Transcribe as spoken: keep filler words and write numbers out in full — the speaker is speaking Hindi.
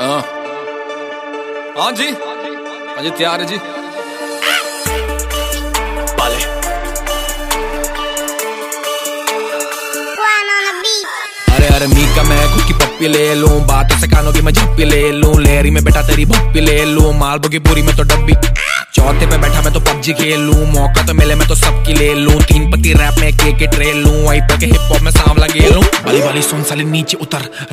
हाँ हाँ जी, हाँ जी तैयार है जी। अरे अरे मी का मैं खुद की पप्पी ले लूं, बातों से कानों की मैं झप्पी ले लूं, लेरी में बैठा तेरी भप्पी ले लूं, मालबो की पूरी में तो डब्बी, चौथे पे बैठा मैं तो पबजी खेल लूं, मौका तो मिले मैं तो सबकी ले लूं, तीन पत्ती रैप में के के ट्रेल लूं, आई पे के हिप हॉप में सांवला गेल लूं, वाली वाली सुन साली नीचे उतर,